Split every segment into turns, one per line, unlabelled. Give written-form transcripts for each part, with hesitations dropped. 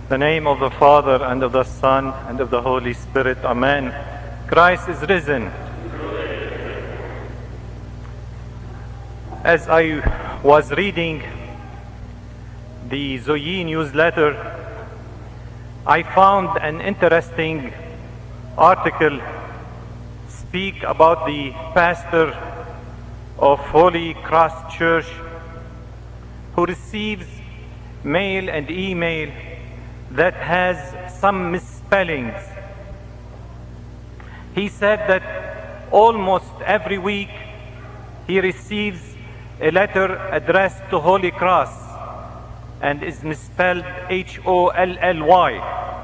In the name of the Father, and of the Son, and of the Holy Spirit. Amen. Christ is risen. As I was reading the Zoe newsletter, I found an interesting article speak about the pastor of Holy Cross Church who receives mail and email that has some misspellings. He said that almost every week he receives a letter addressed to Holy Cross and is misspelled Holly.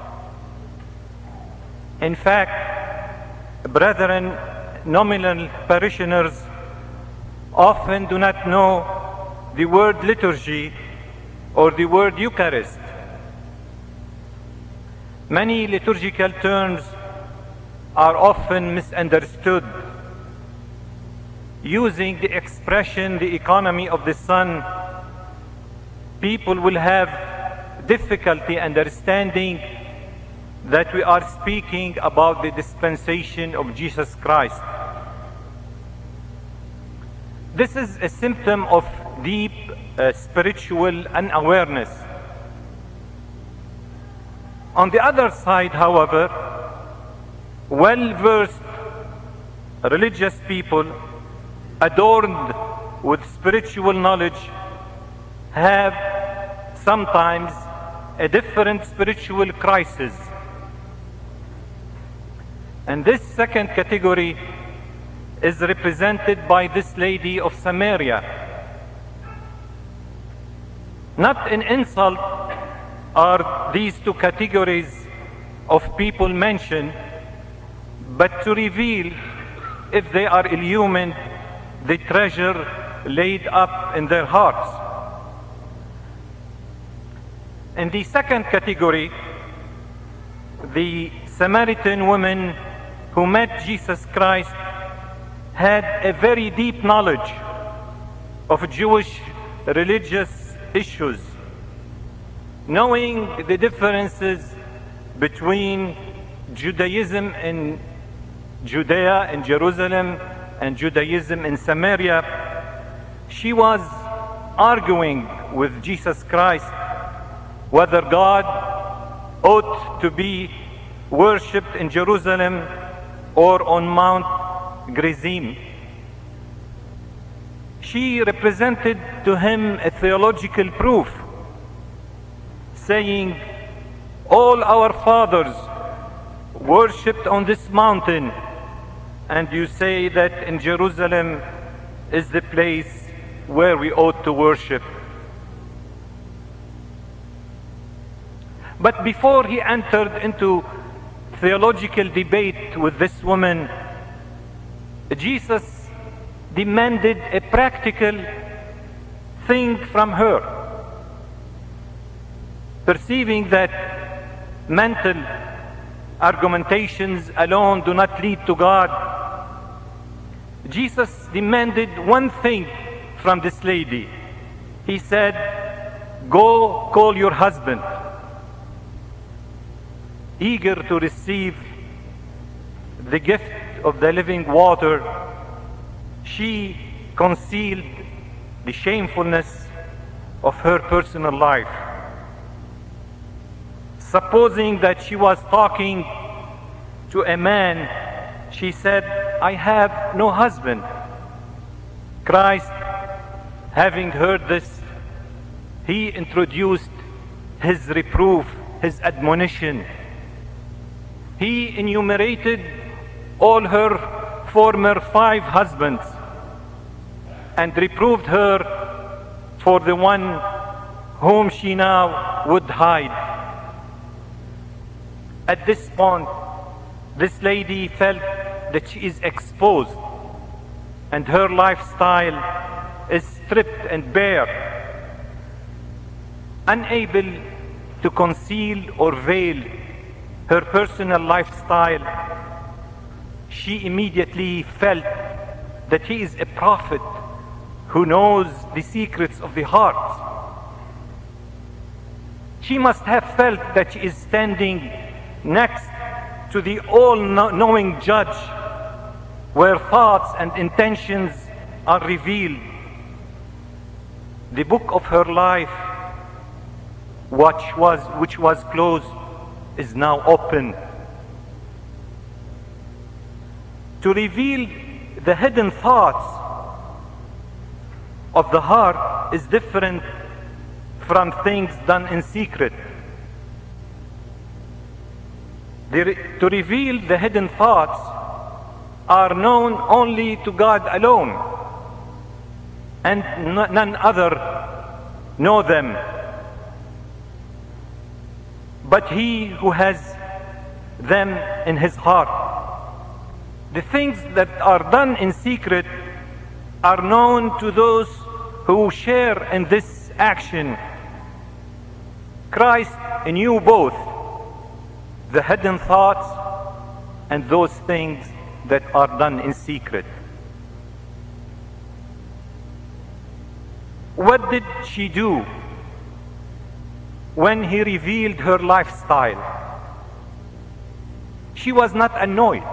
In fact, brethren, nominal parishioners often do not know the word liturgy or the word Eucharist. Many liturgical terms are often misunderstood. Using the expression the economy of the sun, people will have difficulty understanding that we are speaking about the dispensation of Jesus Christ. This is a symptom of deep spiritual unawareness. On the other side, however, well-versed religious people adorned with spiritual knowledge have sometimes a different spiritual crisis. And this second category is represented by this lady of Samaria. Not an insult are these two categories of people mentioned, but to reveal, if they are illumined, the treasure laid up in their hearts. In the second category, the Samaritan woman who met Jesus Christ had a very deep knowledge of Jewish religious issues, knowing the differences between Judaism in Judea and Jerusalem and Judaism in Samaria. She was arguing with Jesus Christ whether God ought to be worshipped in Jerusalem or on Mount Gerizim. She represented to him a theological proof, saying, all our fathers worshipped on this mountain, and you say that in Jerusalem is the place where we ought to worship. But before he entered into theological debate with this woman, Jesus demanded a practical thing from her. Perceiving that mental argumentations alone do not lead to God, Jesus demanded one thing from this lady. He said, go call your husband. Eager to receive the gift of the living water, she concealed the shamefulness of her personal life. Supposing that she was talking to a man, she said, I have no husband. Christ, having heard this, he introduced his reproof, his admonition. He enumerated all her former 5 husbands and reproved her for the one whom she now would hide. At this point, this lady felt that she is exposed and her lifestyle is stripped and bare, unable to conceal or veil her personal lifestyle. She immediately felt that he is a prophet who knows the secrets of the heart. She must have felt that she is standing next to the all-knowing judge, where thoughts and intentions are revealed. The book of her life, which was closed, is now open. To reveal the hidden thoughts of the heart is different from things done in secret. To reveal the hidden thoughts are known only to God alone, and none other know them but He who has them in His heart. The things that are done in secret are known to those who share in this action. Christ knew both the hidden thoughts and those things that are done in secret. What did she do when He revealed her lifestyle? She was not annoyed,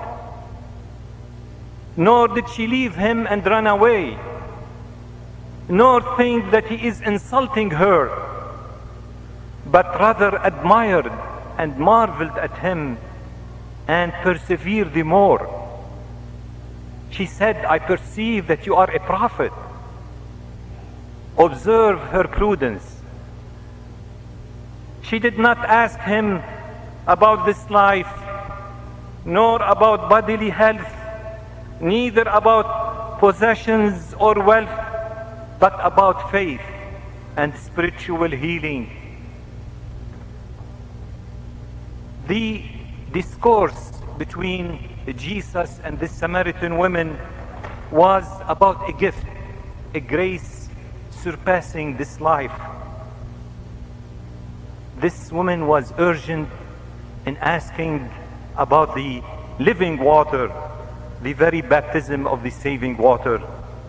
nor did she leave Him and run away, nor think that He is insulting her, but rather admired and marveled at Him and persevered the more. She said, "I perceive that you are a prophet." Observe her prudence. She did not ask Him about this life, nor about bodily health, neither about possessions or wealth, but about faith and spiritual healing. The discourse between Jesus and this Samaritan woman was about a gift, a grace surpassing this life. This woman was urgent in asking about the living water, the very baptism of the saving water.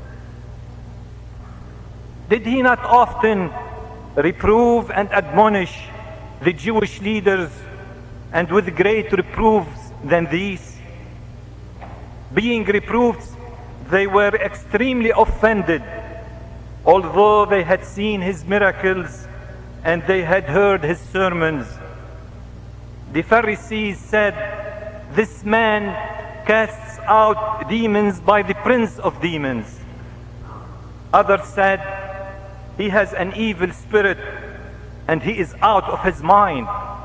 Did He not often reprove and admonish the Jewish leaders, and with great reproofs than these? Being reproved, they were extremely offended, although they had seen His miracles and they had heard His sermons. The Pharisees said, "This man casts out demons by the prince of demons." Others said, "He has an evil spirit and he is out of his mind."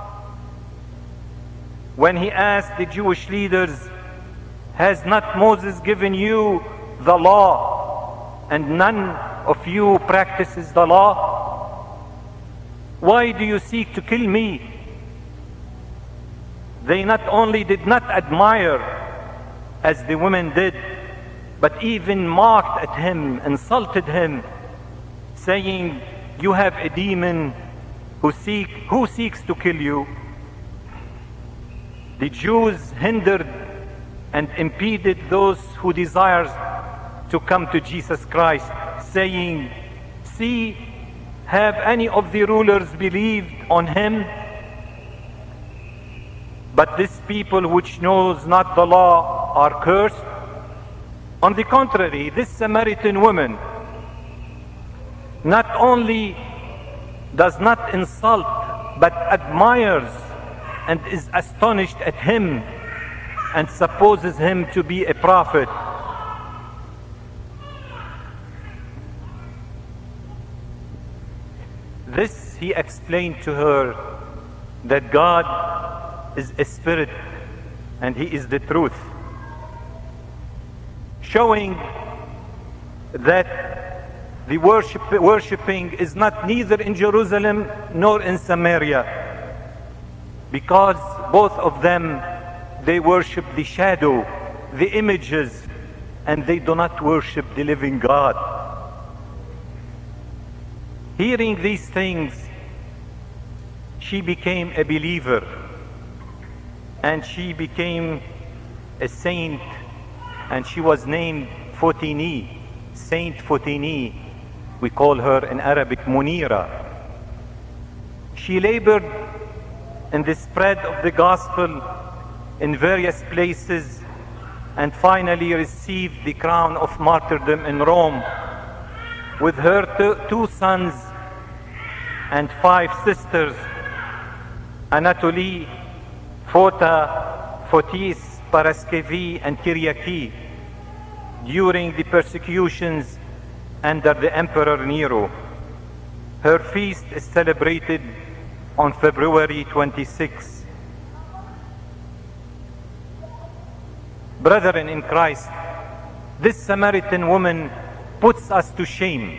When He asked the Jewish leaders, "Has not Moses given you the law, and none of you practices the law? Why do you seek to kill me?" They not only did not admire, as the women did, but even mocked at Him, insulted Him, saying, "You have a demon who seeks to kill you." The Jews hindered and impeded those who desired to come to Jesus Christ, saying, "See, have any of the rulers believed on Him?" But this people which knows not the law are cursed. On the contrary, this Samaritan woman not only does not insult, but admires and is astonished at Him and supposes Him to be a prophet. This He explained to her, that God is a spirit and He is the truth, showing that the worshipping is not neither in Jerusalem nor in Samaria, because both of them, they worship the shadow, the images, and they do not worship the living God. Hearing these things, she became a believer, and she became a saint, and she was named Fotini, Saint Fotini. We call her in Arabic Munira. She labored in the spread of the gospel in various places and finally received the crown of martyrdom in Rome with her two sons and 5 sisters, Anatolie, Fota, Fotis, Paraskevi, and Kyriaki, during the persecutions under the Emperor Nero. Her feast is celebrated on February 26. Brethren in Christ, this Samaritan woman puts us to shame.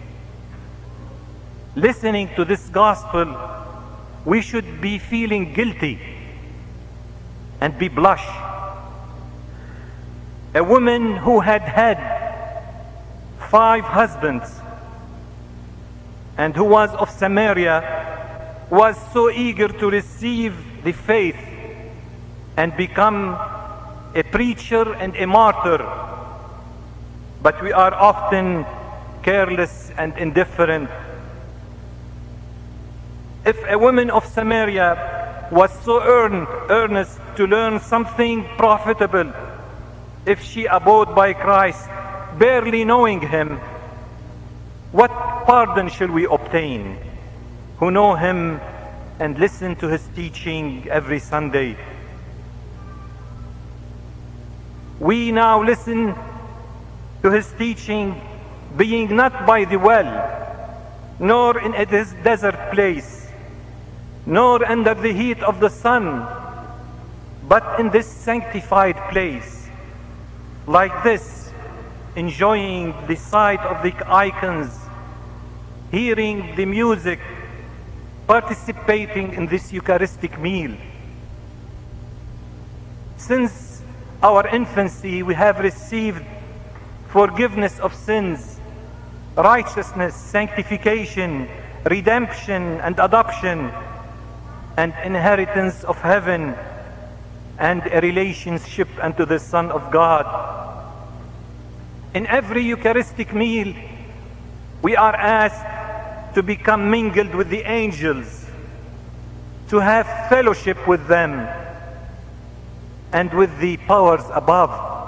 Listening to this gospel, we should be feeling guilty and be blush. A woman who had 5 husbands and who was of Samaria was so eager to receive the faith and become a preacher and a martyr. But we are often careless and indifferent. If a woman of Samaria was so earnest to learn something profitable, if she abode by Christ, barely knowing him, what pardon shall we obtain who know him and listen to his teaching every Sunday? We now listen to his teaching, being not by the well, nor in a desert place, nor under the heat of the sun, but in this sanctified place, like this, enjoying the sight of the icons, hearing the music, participating in this Eucharistic meal. Since our infancy, we have received forgiveness of sins, righteousness, sanctification, redemption, and adoption, and inheritance of heaven, and a relationship unto the Son of God. In every Eucharistic meal, we are asked to become mingled with the angels, to have fellowship with them and with the powers above.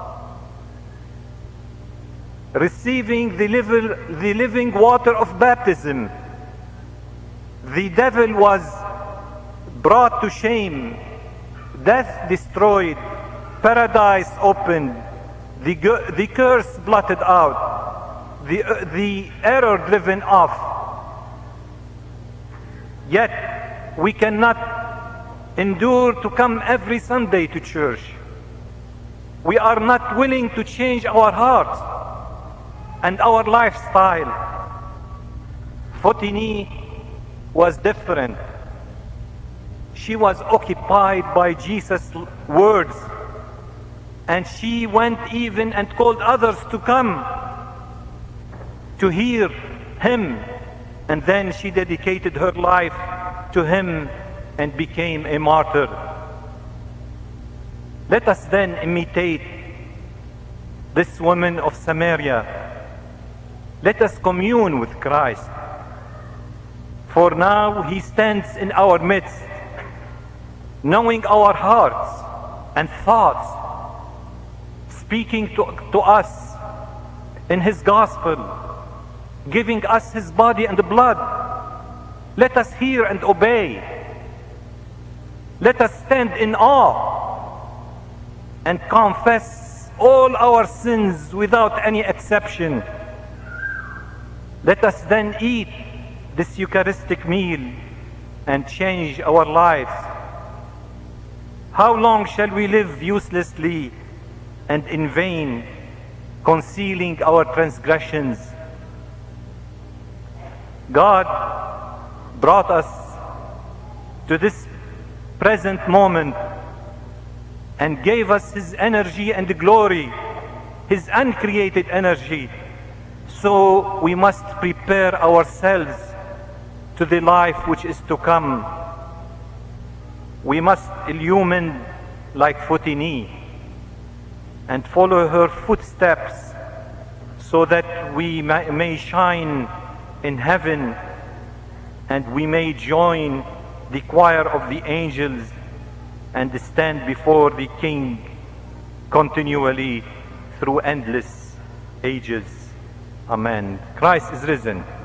Receiving the living water of baptism, the devil was brought to shame, death destroyed, paradise opened, the curse blotted out, the error driven off. Yet we cannot endure to come every Sunday to church. We are not willing to change our hearts and our lifestyle. Fotini was different. She was occupied by Jesus' words, and she went even and called others to come to hear him, and then she dedicated her life to him and became a martyr. Let us then imitate this woman of Samaria. Let us commune with Christ, for now he stands in our midst, knowing our hearts and thoughts, speaking to us in his gospel, giving us his body and blood. Let us hear and obey. Let us stand in awe and confess all our sins without any exception. Let us then eat this Eucharistic meal and change our lives. How long shall we live uselessly and in vain, concealing our transgressions? God brought us to this present moment and gave us his energy and glory, his uncreated energy. So we must prepare ourselves to the life which is to come. We must illumine like Fotini and follow her footsteps so that we may shine in heaven and we may join the choir of the angels and stand before the King continually through endless ages. Amen. Christ is risen.